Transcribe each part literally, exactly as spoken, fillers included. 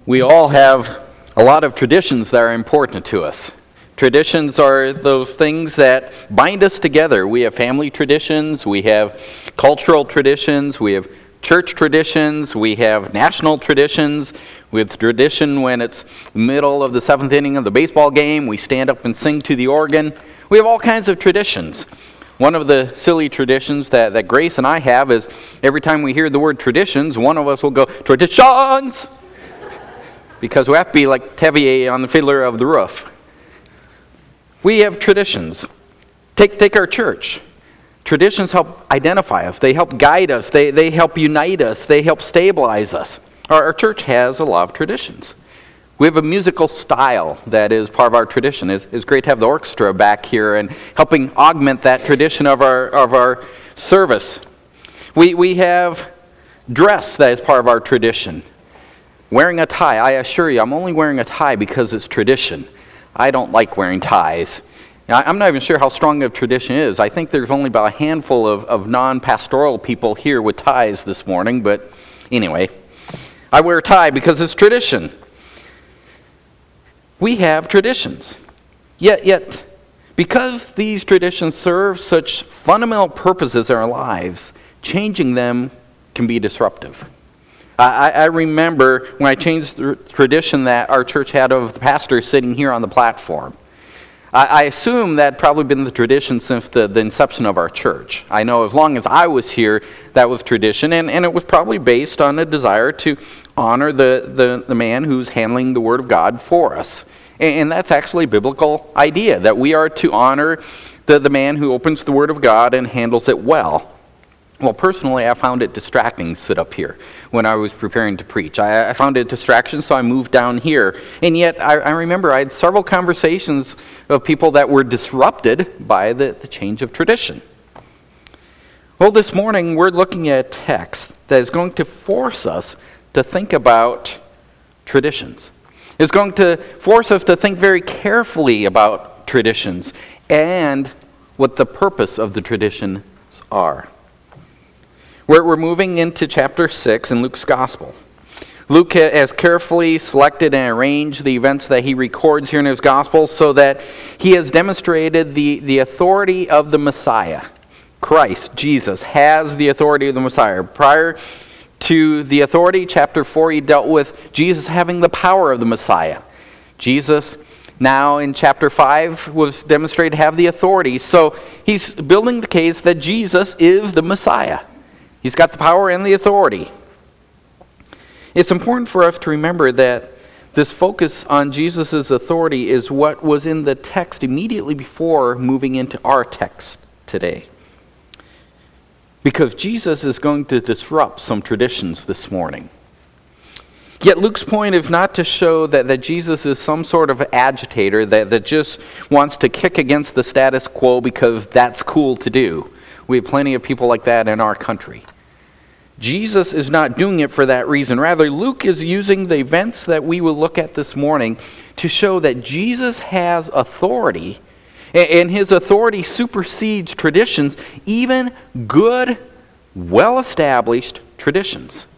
We all have a lot of traditions that are important to us. Traditions are those things that bind us together. We have family traditions, we have cultural traditions, we have church traditions, we have national traditions. We have tradition when it's the middle of the seventh inning of the baseball game, we stand up and sing to the organ. We have all kinds of traditions. One of the silly traditions that, that Grace and I have is every time we hear the word traditions, one of us will go, traditions! Because we have to be like Tevier on the Fiddler of the Roof. We have traditions. Take take our church. Traditions help identify us. They help guide us. They, they help unite us. They help stabilize us. Our, our church has a lot of traditions. We have a musical style that is part of our tradition. It's, it's great to have the orchestra back here and helping augment that tradition of our of our service. We we have dress that is part of our tradition. Wearing a tie, I assure you, I'm only wearing a tie because it's tradition. I don't like wearing ties. Now, I'm not even sure how strong of tradition is. I think there's only about a handful of, of non-pastoral people here with ties this morning, but anyway, I wear a tie because it's tradition. We have traditions. Yet, yet, because these traditions serve such fundamental purposes in our lives, changing them can be disruptive. I, I remember when I changed the tradition that our church had of the pastor sitting here on the platform. I, I assume that probably been the tradition since the, the inception of our church. I know as long as I was here, that was tradition, and, and it was probably based on a desire to honor the, the, the man who's handling the Word of God for us. And, and that's actually a biblical idea, that we are to honor the, the man who opens the Word of God and handles it well. Well, personally, I found it distracting to sit up here when I was preparing to preach. I, I found it a distraction, so I moved down here. And yet, I, I remember I had several conversations of people that were disrupted by the, the change of tradition. Well, this morning, we're looking at a text that is going to force us to think about traditions. It's going to force us to think very carefully about traditions and what the purpose of the traditions are. We're, we're moving into chapter six in Luke's Gospel. Luke has carefully selected and arranged the events that he records here in his Gospel so that he has demonstrated the, the authority of the Messiah. Christ, Jesus, has the authority of the Messiah. Prior to the authority, chapter four, he dealt with Jesus having the power of the Messiah. Jesus, now in chapter five, was demonstrated to have the authority. So he's building the case that Jesus is the Messiah. He's got the power and the authority. It's important for us to remember that this focus on Jesus' authority is what was in the text immediately before moving into our text today. Because Jesus is going to disrupt some traditions this morning. Yet Luke's point is not to show that, that Jesus is some sort of agitator that, that just wants to kick against the status quo because that's cool to do. We have plenty of people like that in our country. Jesus is not doing it for that reason. Rather, Luke is using the events that we will look at this morning to show that Jesus has authority, and his authority supersedes traditions, even good, well-established traditions.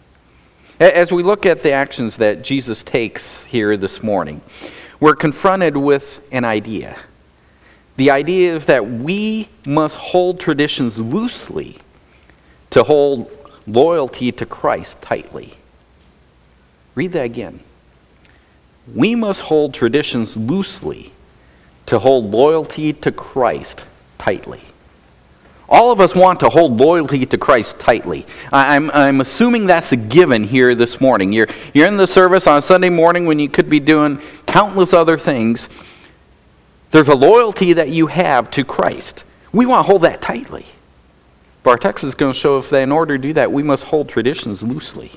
As we look at the actions that Jesus takes here this morning, we're confronted with an idea. The idea is that we must hold traditions loosely to hold loyalty to Christ tightly. Read that again. We must hold traditions loosely to hold loyalty to Christ tightly. All of us want to hold loyalty to Christ tightly. I'm, I'm assuming that's a given here this morning. You're, you're in the service on a Sunday morning when you could be doing countless other things. There's a loyalty that you have to Christ. We want to hold that tightly. But our text is going to show us that in order to do that, we must hold traditions loosely.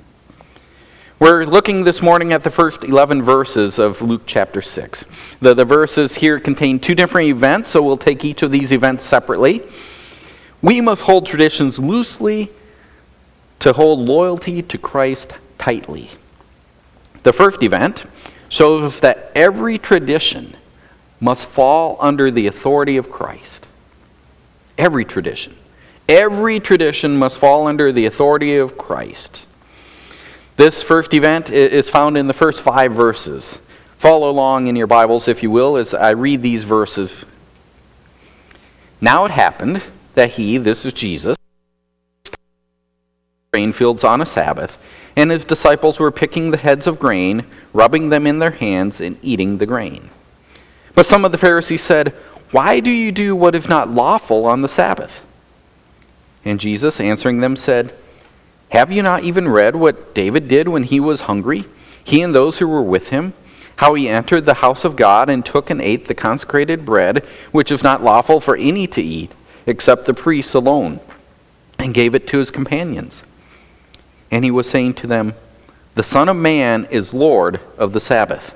We're looking this morning at the first eleven verses of Luke chapter six. The, the verses here contain two different events, so we'll take each of these events separately. We must hold traditions loosely to hold loyalty to Christ tightly. The first event shows us that every tradition must fall under the authority of Christ. Every tradition. Every tradition must fall under the authority of Christ. This first event is found in the first five verses. Follow along in your Bibles, if you will, as I read these verses. Now it happened that he, this is Jesus, grain fields on a Sabbath, and his disciples were picking the heads of grain, rubbing them in their hands, and eating the grain. But some of the Pharisees said, "Why do you do what is not lawful on the Sabbath?" And Jesus, answering them, said, "Have you not even read what David did when he was hungry, he and those who were with him? How he entered the house of God and took and ate the consecrated bread, which is not lawful for any to eat, except the priests alone, and gave it to his companions. And he was saying to them, 'The Son of Man is Lord of the Sabbath.'"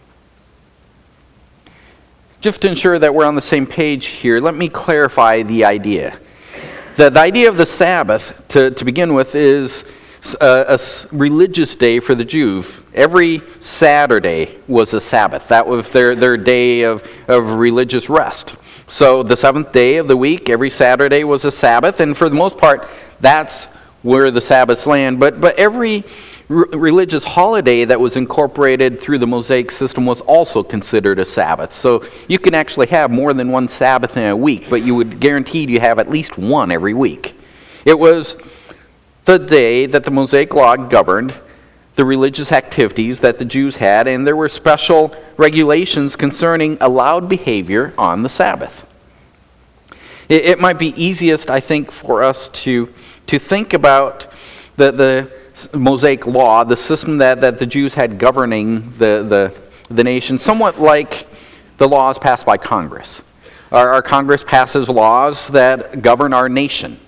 Just to ensure that we're on the same page here, let me clarify the idea. The, the idea of the Sabbath, to, to begin with, is a, a religious day for the Jews. Every Saturday was a Sabbath. That was their, their day of, of religious rest. So the seventh day of the week, every Saturday was a Sabbath, and for the most part, that's where the Sabbaths land. But, but every r- religious holiday that was incorporated through the Mosaic system was also considered a Sabbath. So you can actually have more than one Sabbath in a week, but you would guaranteed you have at least one every week. It was the day that the Mosaic law governed the religious activities that the Jews had, and there were special regulations concerning allowed behavior on the Sabbath. It, it might be easiest, I think, for us to, to think about the, the Mosaic law, the system that, that the Jews had governing the, the, the nation, somewhat like the laws passed by Congress. Our, our Congress passes laws that govern our nation.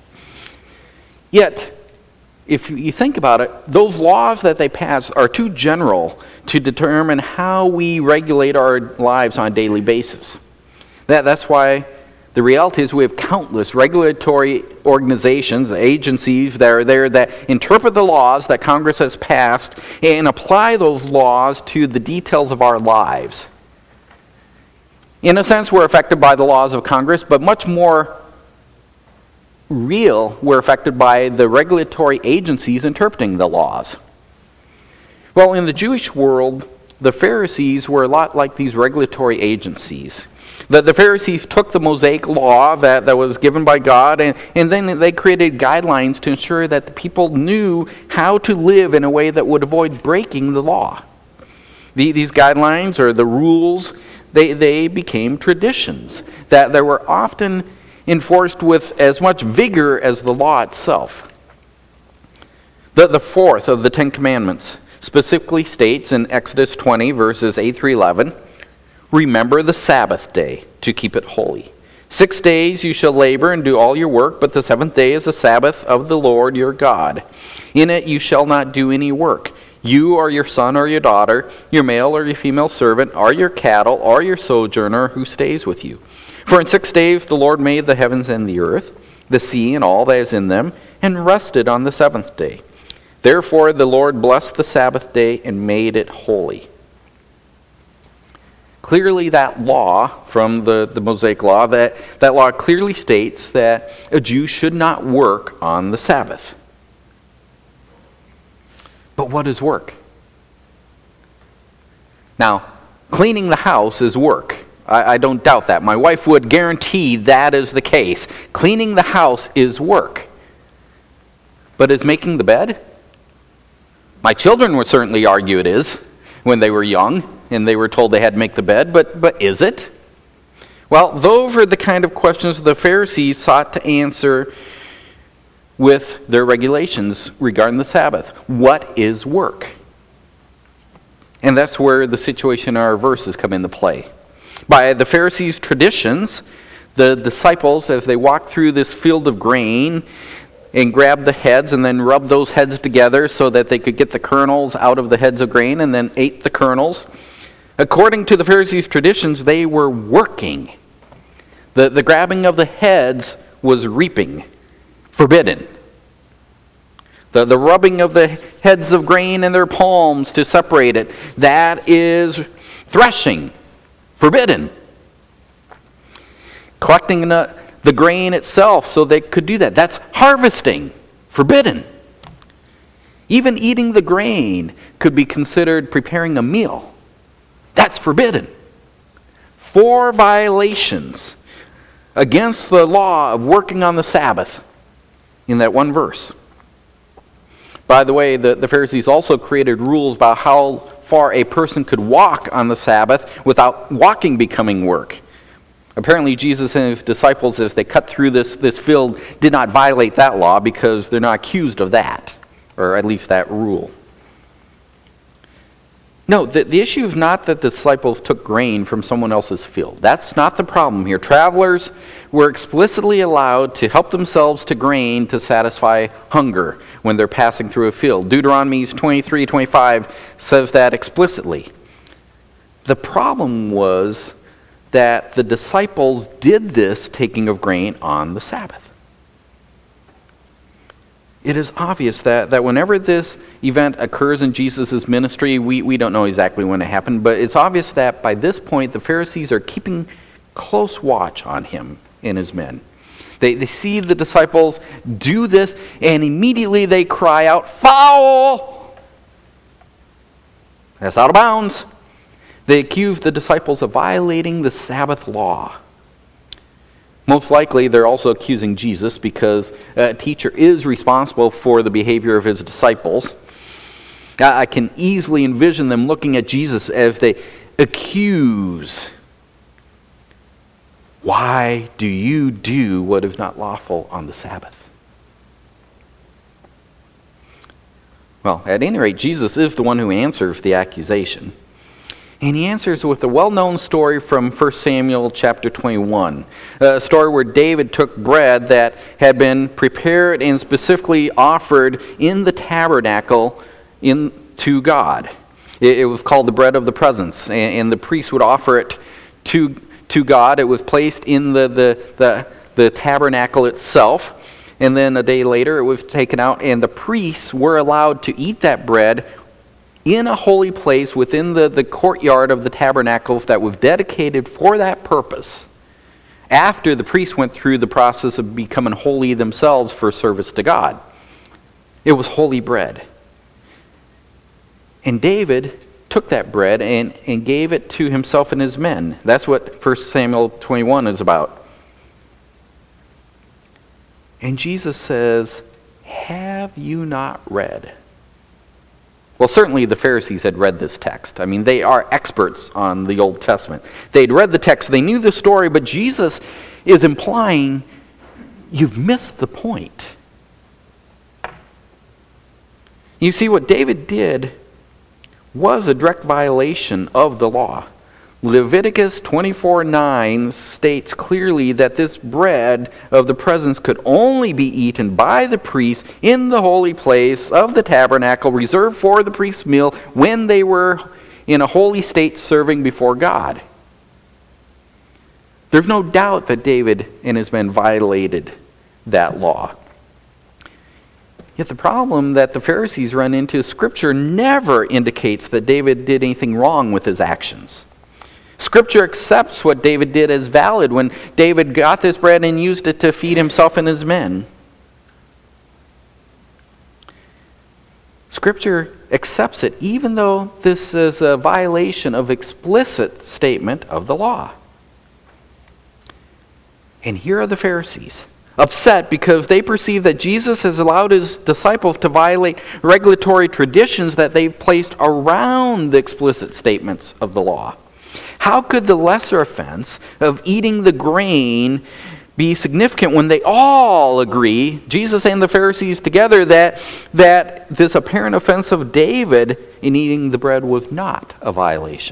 Yet, if you think about it, those laws that they pass are too general to determine how we regulate our lives on a daily basis. That, that's why the reality is we have countless regulatory organizations, agencies that are there that interpret the laws that Congress has passed and apply those laws to the details of our lives. In a sense, we're affected by the laws of Congress, but much more real, we're affected by the regulatory agencies interpreting the laws. Well, in the Jewish world, the Pharisees were a lot like these regulatory agencies. The, the Pharisees took the Mosaic law that, that was given by God, and, and then they created guidelines to ensure that the people knew how to live in a way that would avoid breaking the law. The, these guidelines, or the rules, they, they became traditions that, that were often enforced with as much vigor as the law itself. The, the fourth of the Ten Commandments specifically states in Exodus twenty, verses eight through eleven, "Remember the Sabbath day to keep it holy. Six days you shall labor and do all your work, but the seventh day is the Sabbath of the Lord your God. In it you shall not do any work. You or your son or your daughter, your male or your female servant, or your cattle, or your sojourner who stays with you. For in six days the Lord made the heavens and the earth, the sea and all that is in them, and rested on the seventh day. Therefore the Lord blessed the Sabbath day and made it holy." Clearly that law from the, the Mosaic law, that, that law clearly states that a Jew should not work on the Sabbath. But what is work? Now, cleaning the house is work. I, I don't doubt that. My wife would guarantee that is the case. Cleaning the house is work. But is making the bed? My children would certainly argue it is when they were young and they were told they had to make the bed, but, but is it? Well, those are the kind of questions the Pharisees sought to answer with their regulations regarding the Sabbath. What is work? And that's where the situation in our verses come into play. By the Pharisees' traditions, the disciples, as they walked through this field of grain and grabbed the heads and then rubbed those heads together so that they could get the kernels out of the heads of grain and then ate the kernels, according to the Pharisees' traditions, they were working. The, the grabbing of the heads was reaping, forbidden. The, the rubbing of the heads of grain in their palms to separate it, that is threshing, forbidden. Collecting the, the grain itself so they could do that, that's harvesting, forbidden. Even eating the grain could be considered preparing a meal. That's forbidden. Four violations against the law of working on the Sabbath in that one verse. By the way, the, the Pharisees also created rules about how far a person could walk on the Sabbath without walking becoming work. Apparently, Jesus and his disciples, as they cut through this, this field, did not violate that law because they're not accused of that, or at least that rule. No, the, the issue is not that the disciples took grain from someone else's field. That's not the problem here. Travelers were explicitly allowed to help themselves to grain to satisfy hunger when they're passing through a field. Deuteronomy twenty-three twenty-five says that explicitly. The problem was that the disciples did this taking of grain on the Sabbath. It is obvious that, that whenever this event occurs in Jesus' ministry, we, we don't know exactly when it happened, but it's obvious that by this point the Pharisees are keeping close watch on him and his men. They, they see the disciples do this, and immediately they cry out, "Foul! That's out of bounds." They accuse the disciples of violating the Sabbath law. Most likely, they're also accusing Jesus because a teacher is responsible for the behavior of his disciples. I can easily envision them looking at Jesus as they accuse. Why do you do what is not lawful on the Sabbath? Well, at any rate, Jesus is the one who answers the accusation. And he answers with a well-known story from First Samuel chapter twenty-one, a story where David took bread that had been prepared and specifically offered in the tabernacle in, to God. It, it was called the bread of the presence, and, and the priest would offer it to, to God. It was placed in the, the, the, the tabernacle itself, and then a day later it was taken out, and the priests were allowed to eat that bread in a holy place within the, the courtyard of the tabernacles that was dedicated for that purpose, after the priests went through the process of becoming holy themselves for service to God. It was holy bread. And David took that bread and, and gave it to himself and his men. That's what First Samuel twenty-one is about. And Jesus says, "Have you not read?" Well, certainly the Pharisees had read this text. I mean, they are experts on the Old Testament. They'd read the text, they knew the story, but Jesus is implying, you've missed the point. You see, what David did was a direct violation of the law. Leviticus twenty-four nine states clearly that this bread of the presence could only be eaten by the priests in the holy place of the tabernacle reserved for the priest's meal when they were in a holy state serving before God. There's no doubt that David and his men violated that law. Yet the problem that the Pharisees run into is Scripture never indicates that David did anything wrong with his actions. Scripture accepts what David did as valid when David got this bread and used it to feed himself and his men. Scripture accepts it even though this is a violation of explicit statement of the law. And here are the Pharisees, upset because they perceive that Jesus has allowed his disciples to violate regulatory traditions that they've placed around the explicit statements of the law. How could the lesser offense of eating the grain be significant when they all agree, Jesus and the Pharisees together, that, that this apparent offense of David in eating the bread was not a violation?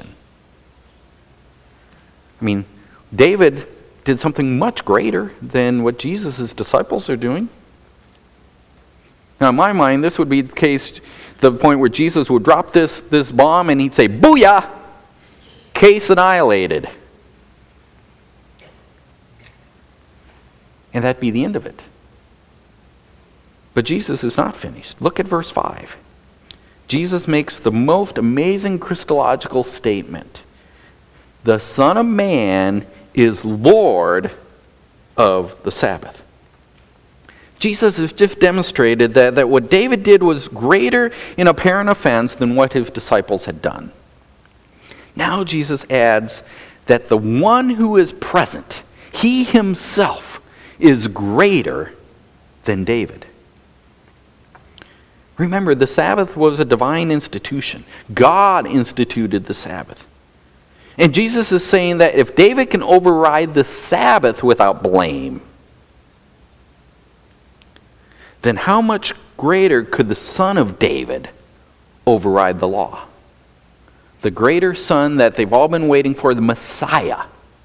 I mean, David did something much greater than what Jesus' disciples are doing. Now, in my mind, this would be the case, the point where Jesus would drop this, this bomb and he'd say, "Booyah! Case annihilated." And that'd be the end of it. But Jesus is not finished. Look at verse five. Jesus makes the most amazing Christological statement. The Son of Man is Lord of the Sabbath. Jesus has just demonstrated that, that what David did was greater in apparent offense than what his disciples had done. Now Jesus adds that the one who is present, he himself, is greater than David. Remember, the Sabbath was a divine institution. God instituted the Sabbath. And Jesus is saying that if David can override the Sabbath without blame, then how much greater could the Son of David override the law? The greater Son that they've all been waiting for, the Messiah.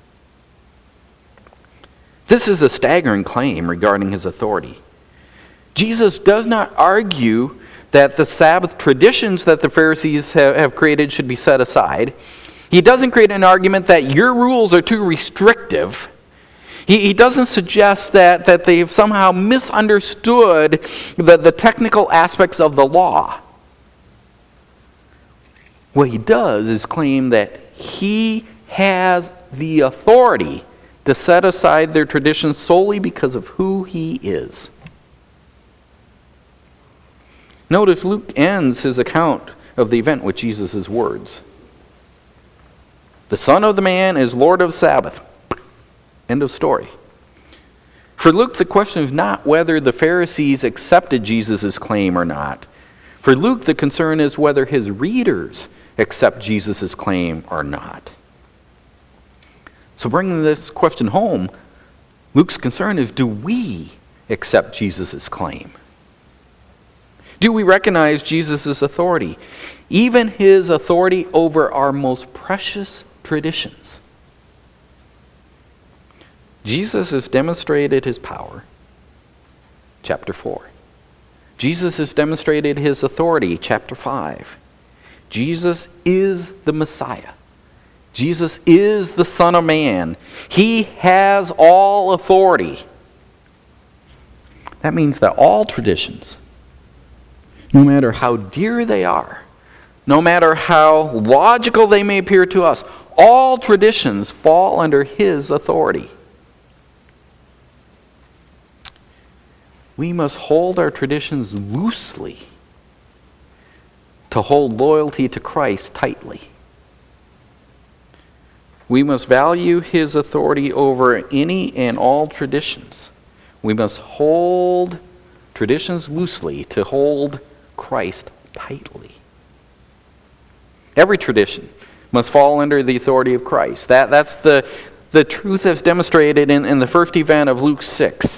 This is a staggering claim regarding his authority. Jesus does not argue that the Sabbath traditions that the Pharisees have, have created should be set aside. He doesn't create an argument that your rules are too restrictive. He, he doesn't suggest that, that they've somehow misunderstood the, the technical aspects of the law. What he does is claim that he has the authority to set aside their traditions solely because of who he is. Notice Luke ends his account of the event with Jesus' words. The Son of the Man is Lord of Sabbath. End of story. For Luke, the question is not whether the Pharisees accepted Jesus' claim or not. For Luke, the concern is whether his readers accept Jesus' claim or not. So bringing this question home, Luke's concern is, do we accept Jesus' claim? Do we recognize Jesus' authority? Even his authority over our most precious traditions. Jesus has demonstrated his power. Chapter four. Jesus has demonstrated his authority. Chapter five. Jesus is the Messiah. Jesus is the Son of Man. He has all authority. That means that all traditions, no matter how dear they are, no matter how logical they may appear to us, all traditions fall under his authority. We must hold our traditions loosely to hold loyalty to Christ tightly. We must value his authority over any and all traditions. We must hold traditions loosely to hold Christ tightly. Every tradition must fall under the authority of Christ. That, that's the, the truth that's demonstrated in, in the first event of Luke six.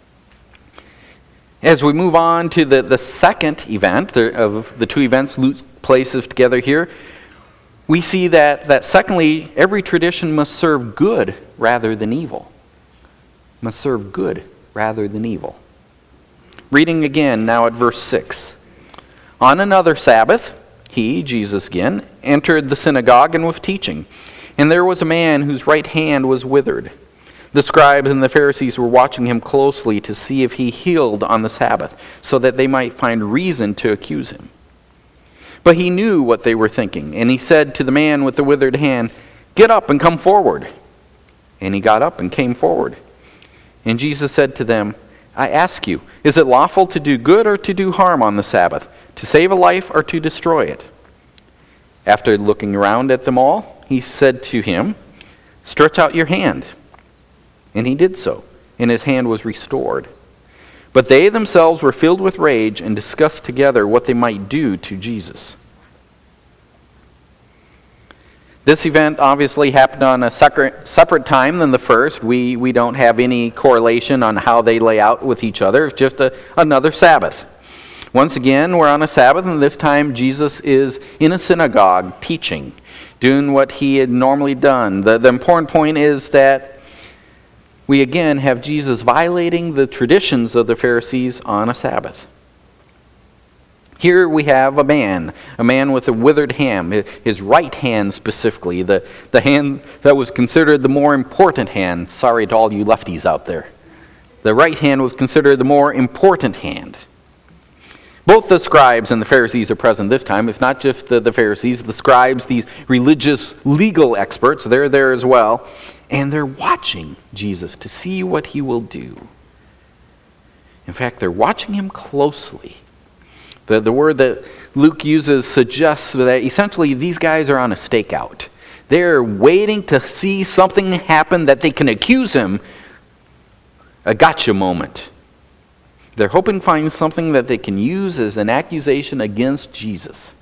As we move on to the, the second event the, of the two events Luke places together here, we see that, that secondly, every tradition must serve good rather than evil. Must serve good rather than evil. Reading again now at verse six. On another Sabbath, he, Jesus again, entered the synagogue and was teaching. And there was a man whose right hand was withered. The scribes and the Pharisees were watching him closely to see if he healed on the Sabbath, so that they might find reason to accuse him. But he knew what they were thinking, and he said to the man with the withered hand, "Get up and come forward." And he got up and came forward. And Jesus said to them, "I ask you, is it lawful to do good or to do harm on the Sabbath, to save a life or to destroy it?" After looking around at them all, he said to him, "Stretch out your hand." And he did so, and his hand was restored. But they themselves were filled with rage and discussed together what they might do to Jesus. This event obviously happened on a separate, separate time than the first. We, we don't have any correlation on how they lay out with each other. It's just a, another Sabbath. Once again, we're on a Sabbath, and this time Jesus is in a synagogue teaching, doing what he had normally done. The, the important point is that we again have Jesus violating the traditions of the Pharisees on a Sabbath. Here we have a man, a man with a withered hand, his right hand specifically, the, the hand that was considered the more important hand. Sorry to all you lefties out there. The right hand was considered the more important hand. Both the scribes and the Pharisees are present this time. It's not just the, the Pharisees, the scribes, these religious legal experts, they're there as well. And they're watching Jesus to see what he will do. In fact, they're watching him closely. The, the word that Luke uses suggests that essentially these guys are on a stakeout. They're waiting to see something happen that they can accuse him. A gotcha moment. They're hoping to find something that they can use as an accusation against Jesus.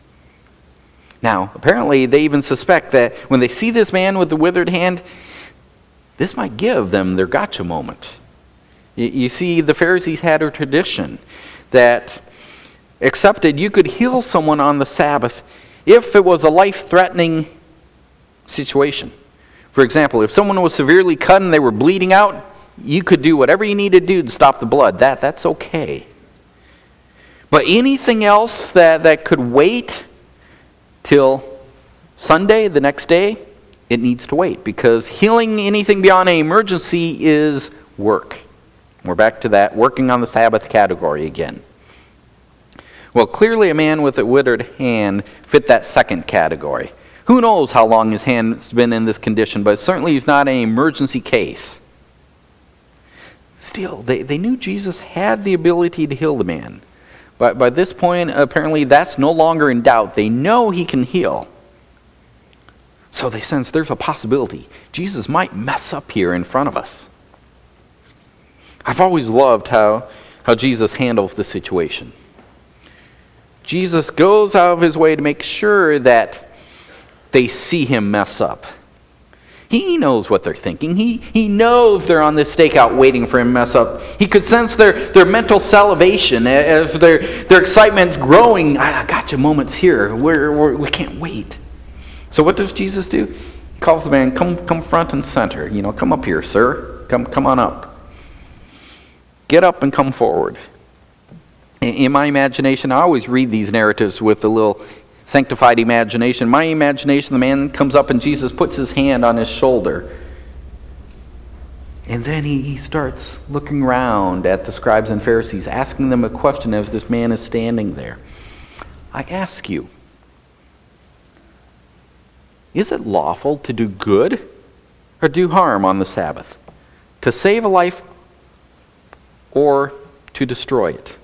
Now, apparently they even suspect that when they see this man with the withered hand, this might give them their gotcha moment. You, you see, the Pharisees had a tradition that accepted you could heal someone on the Sabbath if it was a life-threatening situation. For example, if someone was severely cut and they were bleeding out, you could do whatever you needed to do to stop the blood. That, that's okay. But anything else that, that could wait till Sunday, the next day, it needs to wait, because healing anything beyond an emergency is work. We're back to that working on the Sabbath category again. Well, clearly a man with a withered hand fit that second category. Who knows how long his hand's been in this condition, but certainly he's not an emergency case. Still, they, they knew Jesus had the ability to heal the man. But by this point, apparently that's no longer in doubt. They know he can heal. So they sense there's a possibility Jesus might mess up here in front of us. I've always loved how, how Jesus handles the situation. Jesus goes out of his way to make sure that they see him mess up. He knows what they're thinking. He, he knows they're on this stakeout waiting for him to mess up. He could sense their, their mental salivation as their, their excitement's growing. I, I got you moments here. We're, we're, we can't wait. So what does Jesus do? He calls the man, come, come front and center. You know, come up here, sir. Come, come on up. Get up and come forward. In, in my imagination, I always read these narratives with a little sanctified imagination. My imagination, the man comes up and Jesus puts his hand on his shoulder. And then he, he starts looking around at the scribes and Pharisees, asking them a question as this man is standing there. I ask you, is it lawful to do good or do harm on the Sabbath? To save a life or to destroy it?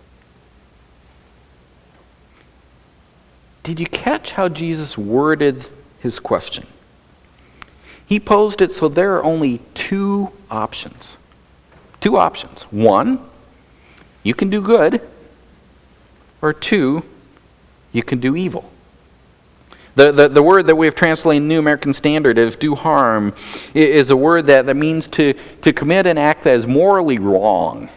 Did you catch how Jesus worded his question? He posed it so there are only two options. Two options. One, you can do good, or two, you can do evil. The, the, the word that we have translated in New American Standard as do harm is a word that, that means to, to commit an act that is morally wrong.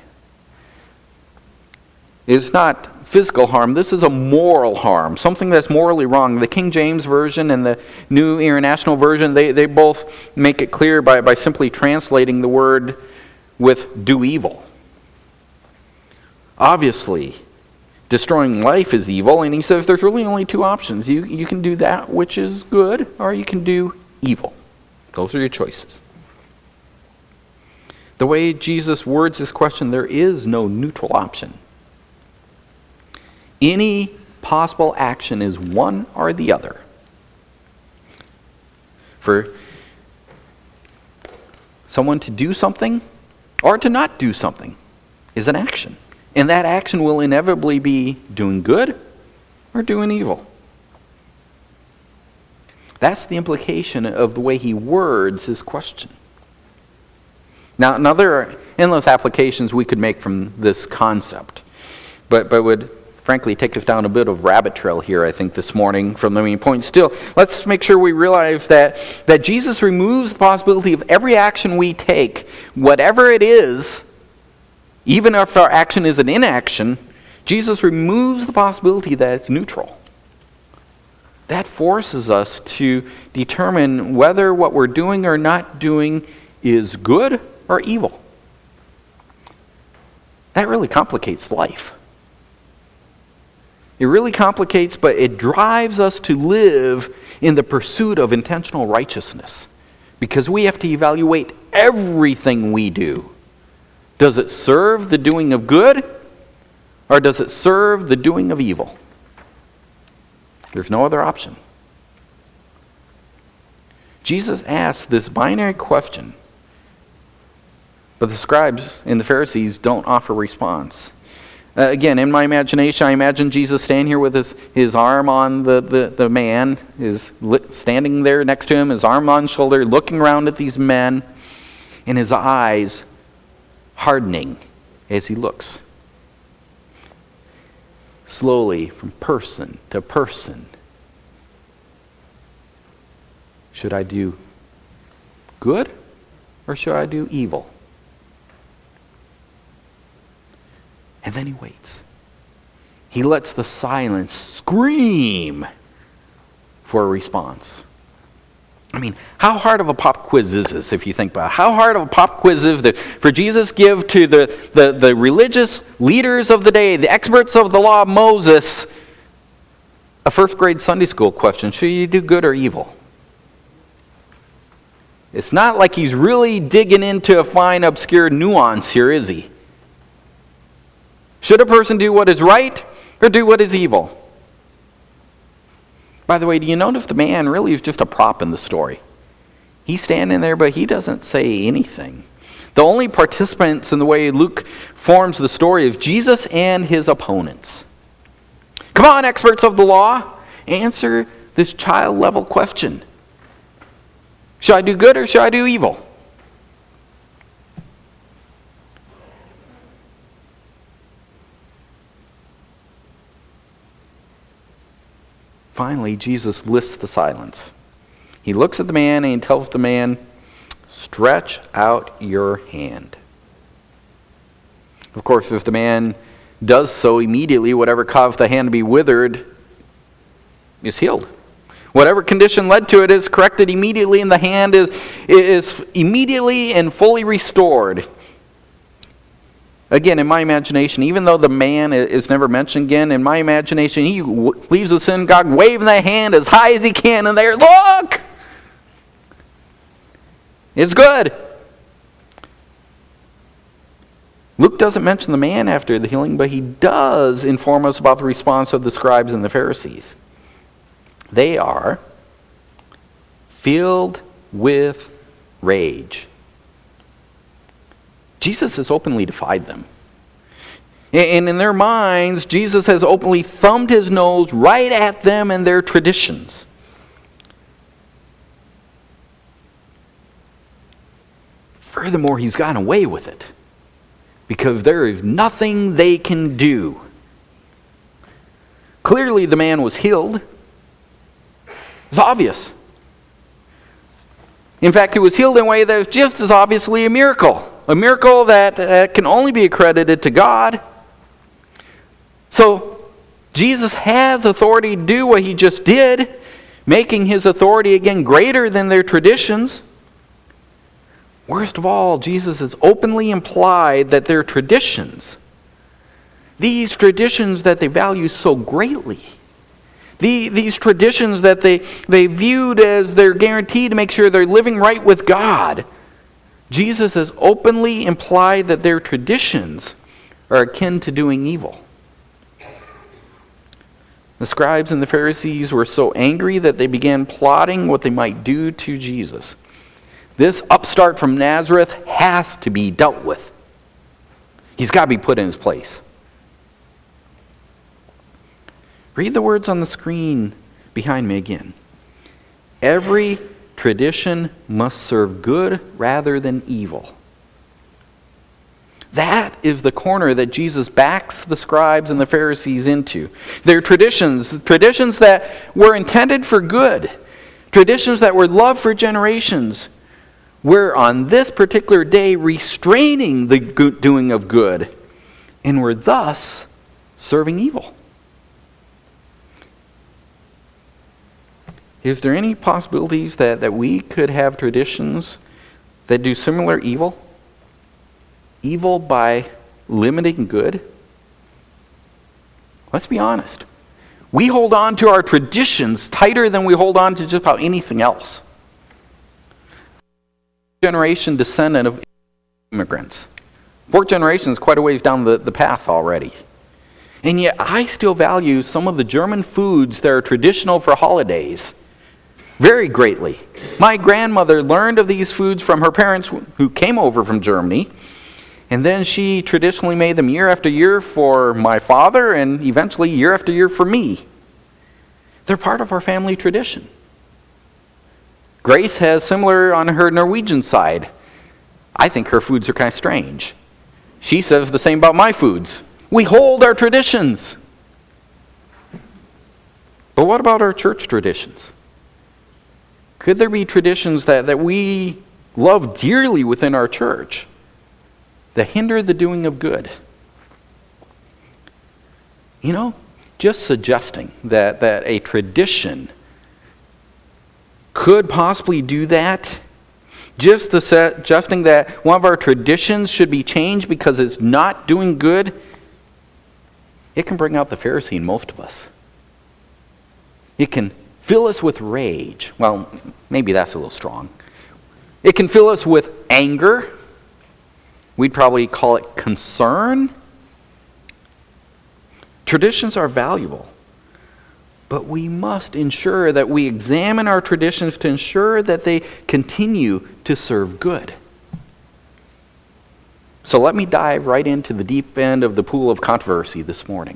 It's not physical harm. This is a moral harm, something that's morally wrong. The King James Version and the New International Version, they, they both make it clear by, by simply translating the word with do evil. Obviously, destroying life is evil, and he says there's really only two options. You, you can do that which is good, or you can do evil. Those are your choices. The way Jesus words this question, there is no neutral option. Any possible action is one or the other. For someone to do something or to not do something is an action. And that action will inevitably be doing good or doing evil. That's the implication of the way he words his question. Now, now there are endless applications we could make from this concept, but, but would frankly take us down a bit of rabbit trail here, I think, this morning from the main point. Still, let's make sure we realize that, that Jesus removes the possibility of every action we take, whatever it is, even if our action is an inaction, Jesus removes the possibility that it's neutral. That forces us to determine whether what we're doing or not doing is good or evil. That really complicates life. It really complicates, but it drives us to live in the pursuit of intentional righteousness, because we have to evaluate everything we do. Does it serve the doing of good, or does it serve the doing of evil? There's no other option. Jesus asks this binary question, But the scribes and the Pharisees don't offer response. Uh, again, in my imagination, I imagine Jesus standing here with his, his arm on the, the, the man, is li- standing there next to him, his arm on his shoulder, looking around at these men, and his eyes hardening as he looks. Slowly, from person to person. Should I do good or should I do evil? And then he waits. He lets the silence scream for a response. I mean, how hard of a pop quiz is this, if you think about it? How hard of a pop quiz is that for Jesus give to the, the, the religious leaders of the day, the experts of the law of Moses, a first grade Sunday school question: should you do good or evil? It's not like he's really digging into a fine, obscure nuance here, is he? Should a person do what is right or do what is evil? By the way, do you notice the man really is just a prop in the story? He's standing there, but he doesn't say anything. The only participants in the way Luke forms the story is Jesus and his opponents. Come on, experts of the law, answer this child-level question. Should I do good or should I do evil? Finally, Jesus lifts the silence. He looks at the man and he tells the man, "Stretch out your hand." Of course, if the man does so, immediately whatever caused the hand to be withered is healed. Whatever condition led to it is corrected immediately, and the hand is, is immediately and fully restored. Again, in my imagination, even though the man is never mentioned again, in my imagination, he w- leaves the synagogue waving the hand as high as he can, and there, look! It's good. Luke doesn't mention the man after the healing, but he does inform us about the response of the scribes and the Pharisees. They are filled with rage. Jesus has openly defied them. And in their minds, Jesus has openly thumbed his nose right at them and their traditions. Furthermore, he's gotten away with it because there is nothing they can do. Clearly, the man was healed. It's obvious. In fact, he was healed in a way that is just as obviously a miracle. A miracle that uh, can only be accredited to God. So, Jesus has authority to do what he just did, making his authority again greater than their traditions. Worst of all, Jesus has openly implied that their traditions, these traditions that they value so greatly, the, these traditions that they, they viewed as their guarantee to make sure they're living right with God, Jesus has openly implied that their traditions are akin to doing evil. The scribes and the Pharisees were so angry that they began plotting what they might do to Jesus. This upstart from Nazareth has to be dealt with. He's got to be put in his place. Read the words on the screen behind me again. Every tradition must serve good rather than evil. That is the corner that Jesus backs the scribes and the Pharisees into. Their traditions, traditions that were intended for good, traditions that were loved for generations, were on this particular day restraining the doing of good and were thus serving evil. Is there any possibilities that, that we could have traditions that do similar evil? Evil by limiting good? Let's be honest. We hold on to our traditions tighter than we hold on to just about anything else. Generation descendant of immigrants. Fourth generation is quite a ways down the, the path already. And yet I still value some of the German foods that are traditional for holidays very greatly. My grandmother learned of these foods from her parents who came over from Germany, And then she traditionally made them year after year for my father and eventually year after year for me. They're part of our family tradition. Grace has similar on her Norwegian side. I think her foods are kind of strange. She says the same about my foods. We hold our traditions. But what about our church traditions? Could there be traditions that, that we love dearly within our church that hinder the doing of good? You know, just suggesting that, that a tradition could possibly do that, just the suggesting that one of our traditions should be changed because it's not doing good, it can bring out the Pharisee in most of us. It can fill us with rage. Well, maybe that's a little strong. It can fill us with anger. We'd probably call it concern. Traditions are valuable, but we must ensure that we examine our traditions to ensure that they continue to serve good. So let me dive right into the deep end of the pool of controversy this morning.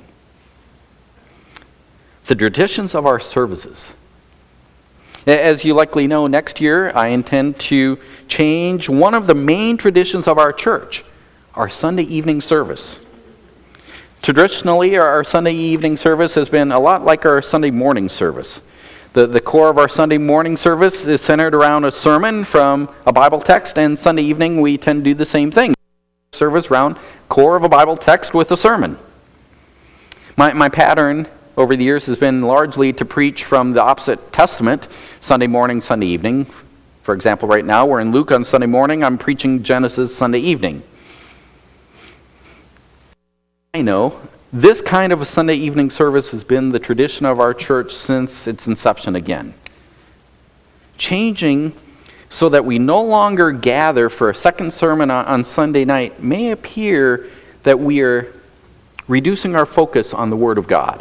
The traditions of our services. As you likely know, next year I intend to change one of the main traditions of our church, our Sunday evening service. Traditionally, our Sunday evening service has been a lot like our Sunday morning service. The, the core of our Sunday morning service is centered around a sermon from a Bible text, and Sunday evening we tend to do the same thing. Service around core of a Bible text with a sermon. My, my pattern over the years has been largely to preach from the opposite testament, Sunday morning, Sunday evening. For example, right now we're in Luke on Sunday morning. I'm preaching Genesis Sunday evening. I know this kind of a Sunday evening service has been the tradition of our church since its inception again. Changing so that we no longer gather for a second sermon on, on Sunday night may appear that we are reducing our focus on the Word of God.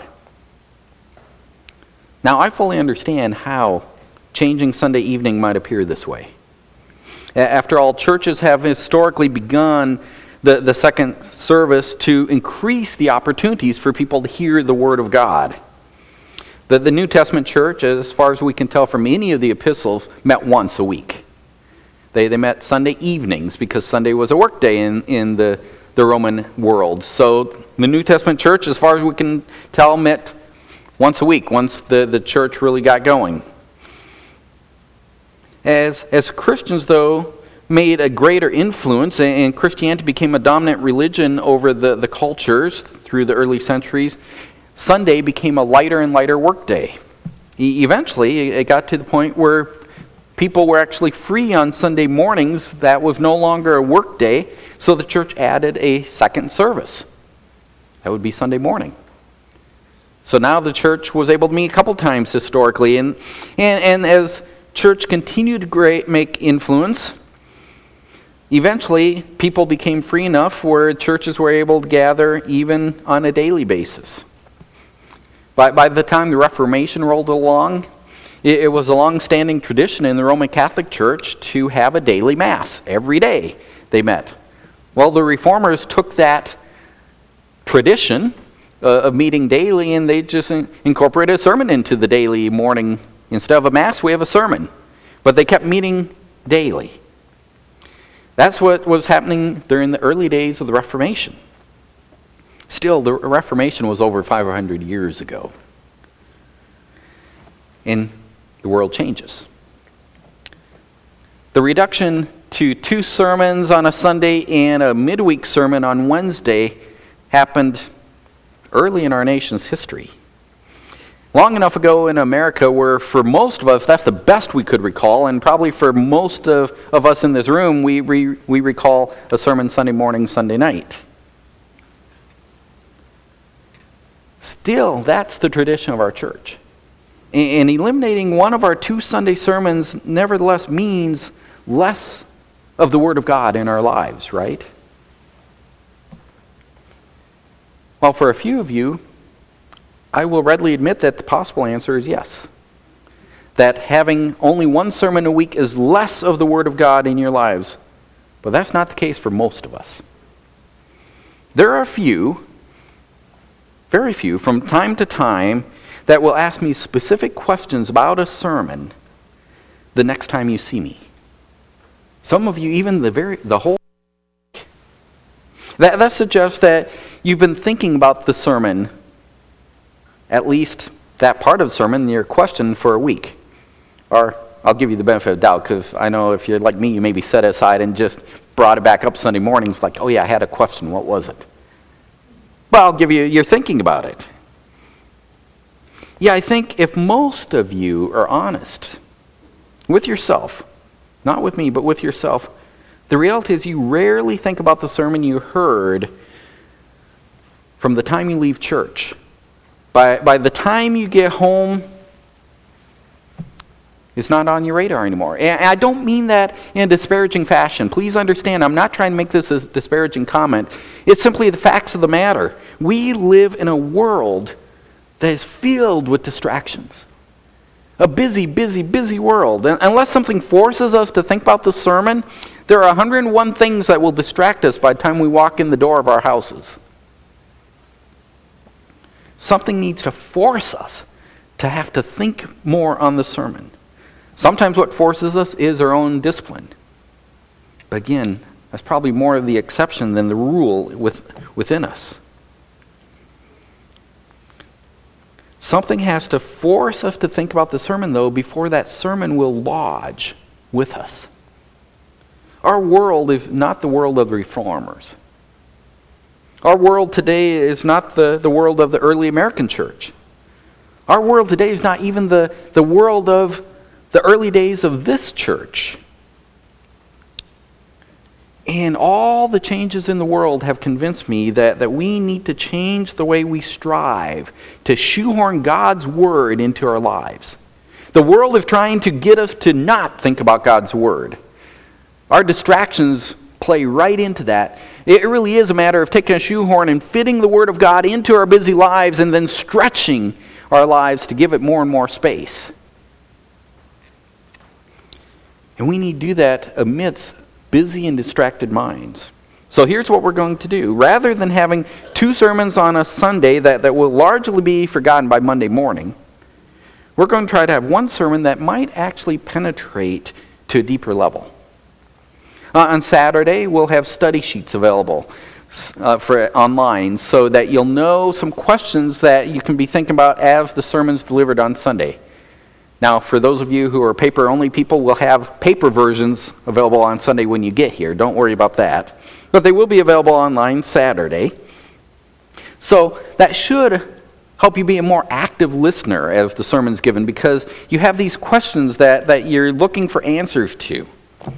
Now, I fully understand how changing Sunday evening might appear this way. After all, churches have historically begun the, the second service to increase the opportunities for people to hear the Word of God. The, the New Testament church, as far as we can tell from any of the epistles, met once a week. They, they met Sunday evenings because Sunday was a work day in, in the, the Roman world. So the New Testament church, as far as we can tell, met once a week, once the, the church really got going. As, as Christians, though, made a greater influence, and Christianity became a dominant religion over the, the cultures through the early centuries, Sunday became a lighter and lighter workday. E- eventually, it got to the point where people were actually free on Sunday mornings. That was no longer a work day, so the church added a second service. That would be Sunday morning. So now the church was able to meet a couple times historically, and and, and as church continued to great, make influence, eventually people became free enough where churches were able to gather even on a daily basis. By, by the time the Reformation rolled along, it, it was a long-standing tradition in the Roman Catholic Church to have a daily Mass. Every day they met. Well, the Reformers took that tradition uh, of meeting daily and they just in, incorporated a sermon into the daily morning. Instead of a Mass, we have a sermon. But they kept meeting daily. That's what was happening during the early days of the Reformation. Still, the Reformation was over five hundred years ago. And the world changes. The reduction to two sermons on a Sunday and a midweek sermon on Wednesday happened early in our nation's history. Long enough ago in America where for most of us, that's the best we could recall, and probably for most of, of us in this room, we, re, we recall a sermon Sunday morning, Sunday night. Still, that's the tradition of our church. And eliminating one of our two Sunday sermons nevertheless means less of the Word of God in our lives, right? Well, for a few of you, I will readily admit that the possible answer is yes. That having only one sermon a week is less of the Word of God in your lives. But that's not the case for most of us. There are a few, very few, from time to time that will ask me specific questions about a sermon the next time you see me. Some of you, even the very the whole that that suggests that you've been thinking about the sermon, at least that part of the sermon, your question, for a week. Or I'll give you the benefit of the doubt, because I know if you're like me, you maybe set it aside and just brought it back up Sunday morning. It's like, oh yeah, I had a question. What was it? Well, I'll give you, you're thinking about it. Yeah, I think if most of you are honest with yourself, not with me, but with yourself, the reality is you rarely think about the sermon you heard from the time you leave church. By, by the time you get home, it's not on your radar anymore. And I don't mean that in a disparaging fashion. Please understand, I'm not trying to make this a disparaging comment. It's simply the facts of the matter. We live in a world that is filled with distractions. A busy, busy, busy world. And unless something forces us to think about the sermon, there are one hundred and one things that will distract us by the time we walk in the door of our houses. Something needs to force us to have to think more on the sermon. Sometimes what forces us is our own discipline. But again, that's probably more of the exception than the rule with, within us. Something has to force us to think about the sermon, though, before that sermon will lodge with us. Our world is not the world of the reformers. Our world today is not the, the world of the early American church. Our world today is not even the, the world of the early days of this church. And all the changes in the world have convinced me that, that we need to change the way we strive to shoehorn God's Word into our lives. The world is trying to get us to not think about God's Word. Our distractions play right into that. It really is a matter of taking a shoehorn and fitting the Word of God into our busy lives and then stretching our lives to give it more and more space. And we need to do that amidst busy and distracted minds. So here's what we're going to do. Rather than having two sermons on a Sunday that, that will largely be forgotten by Monday morning, we're going to try to have one sermon that might actually penetrate to a deeper level. Uh, on Saturday, we'll have study sheets available uh, for online so that you'll know some questions that you can be thinking about as the sermon's delivered on Sunday. Now, for those of you who are paper-only people, we'll have paper versions available on Sunday when you get here. Don't worry about that. But they will be available online Saturday. So that should help you be a more active listener as the sermon's given, because you have these questions that, that you're looking for answers to.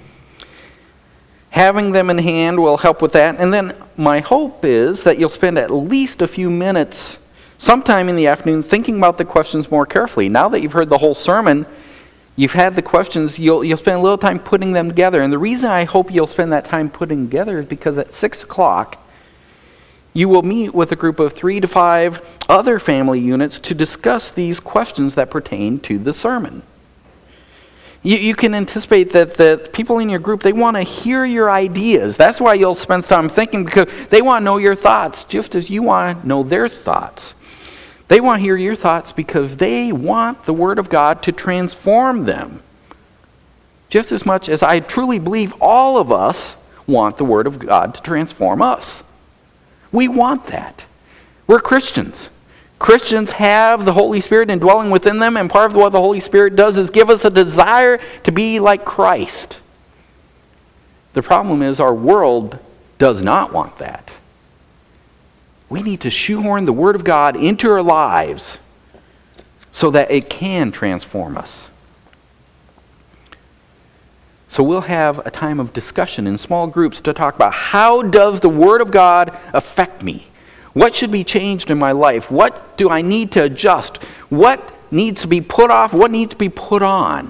Having them in hand will help with that. And then my hope is that you'll spend at least a few minutes sometime in the afternoon thinking about the questions more carefully. Now that you've heard the whole sermon, you've had the questions, you'll, you'll spend a little time putting them together. And the reason I hope you'll spend that time putting together is because at six o'clock, you will meet with a group of three to five other family units to discuss these questions that pertain to the sermon. You, you can anticipate that the people in your group, they want to hear your ideas. That's why you'll spend time thinking, because they want to know your thoughts just as you want to know their thoughts. They want to hear your thoughts because they want the Word of God to transform them. Just as much as I truly believe all of us want the Word of God to transform us. We want that. We're Christians. Christians have the Holy Spirit indwelling within them, and part of what the Holy Spirit does is give us a desire to be like Christ. The problem is our world does not want that. We need to shoehorn the Word of God into our lives so that it can transform us. So we'll have a time of discussion in small groups to talk about how does the Word of God affect me? What should be changed in my life? What do I need to adjust? What needs to be put off? What needs to be put on?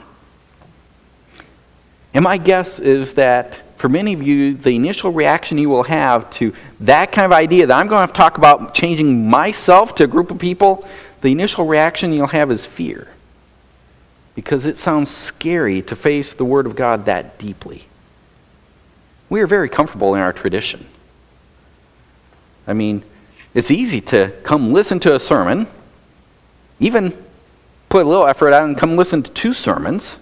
And my guess is that for many of you, the initial reaction you will have to that kind of idea that I'm going to have to talk about changing myself to a group of people, the initial reaction you'll have is fear. Because it sounds scary to face the Word of God that deeply. We are very comfortable in our tradition. I mean, it's easy to come listen to a sermon, even put a little effort out and come listen to two sermons.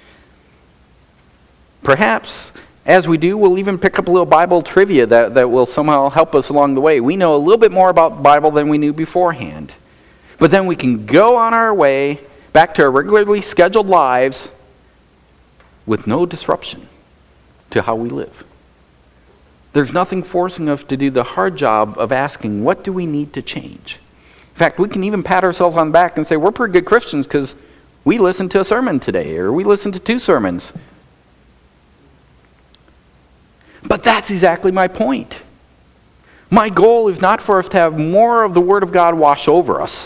Perhaps, as we do, we'll even pick up a little Bible trivia that, that will somehow help us along the way. We know a little bit more about the Bible than we knew beforehand. But then we can go on our way back to our regularly scheduled lives with no disruption to how we live. There's nothing forcing us to do the hard job of asking, what do we need to change? In fact, we can even pat ourselves on the back and say, we're pretty good Christians because we listened to a sermon today, or we listened to two sermons. But that's exactly my point. My goal is not for us to have more of the Word of God wash over us.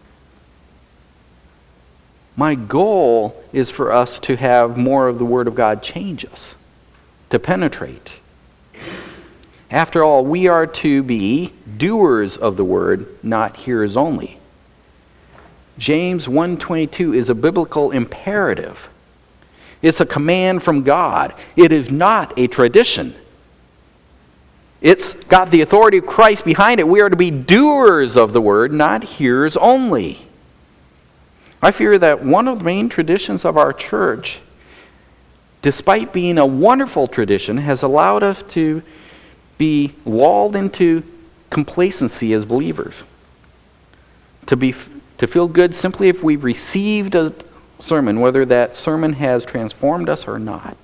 My goal is for us to have more of the Word of God change us, to penetrate. After all, we are to be doers of the Word, not hearers only. James one twenty-two is a biblical imperative. It's a command from God. It is not a tradition. It's got the authority of Christ behind it. We are to be doers of the Word, not hearers only. I fear that one of the main traditions of our church, despite being a wonderful tradition, has allowed us to be lulled into complacency as believers. To be to feel good simply if we've received a sermon, whether that sermon has transformed us or not.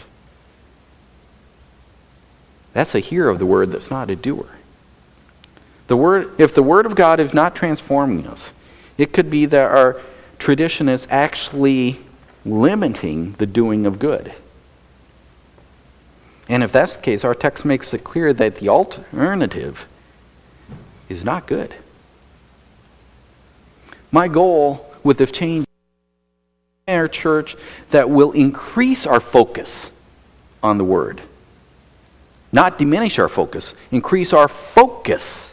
That's a hearer of the Word that's not a doer. The word, if the Word of God is not transforming us, it could be that our tradition is actually limiting the doing of good. And if that's the case, our text makes it clear that the alternative is not good. My goal with this change in our church that will increase our focus on the Word. Not diminish our focus, increase our focus.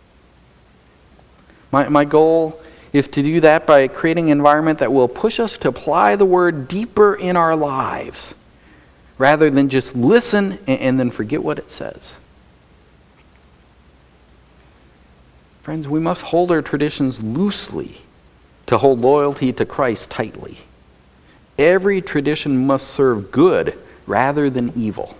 My, my goal is to do that by creating an environment that will push us to apply the Word deeper in our lives, rather than just listen and, and then forget what it says. Friends, we must hold our traditions loosely to hold loyalty to Christ tightly. Every tradition must serve good rather than evil.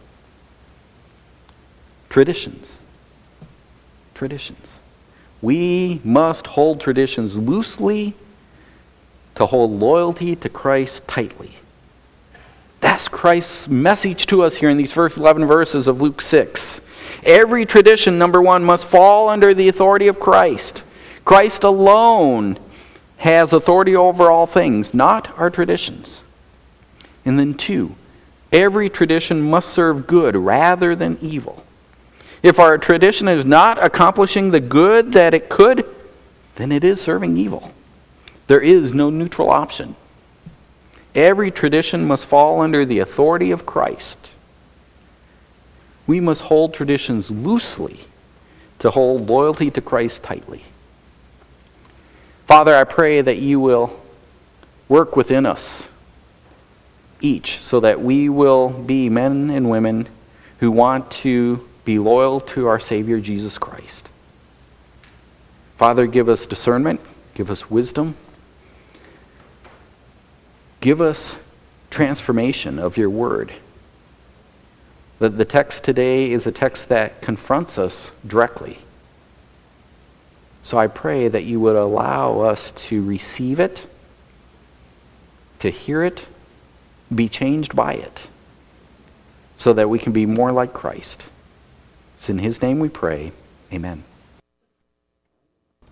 Traditions. Traditions. We must hold traditions loosely to hold loyalty to Christ tightly. That's Christ's message to us here in these first eleven verses of Luke six. Every tradition, number one, must fall under the authority of Christ. Christ alone has authority over all things, not our traditions. And then two, every tradition must serve good rather than evil. If our tradition is not accomplishing the good that it could, then it is serving evil. There is no neutral option. Every tradition must fall under the authority of Christ. We must hold traditions loosely to hold loyalty to Christ tightly. Father, I pray that you will work within us each so that we will be men and women who want to be loyal to our Savior Jesus Christ. Father, give us discernment, give us wisdom, give us transformation of your word. The, the text today is a text that confronts us directly. So I pray that you would allow us to receive it, to hear it, be changed by it, so that we can be more like Christ. It's in his name we pray. Amen.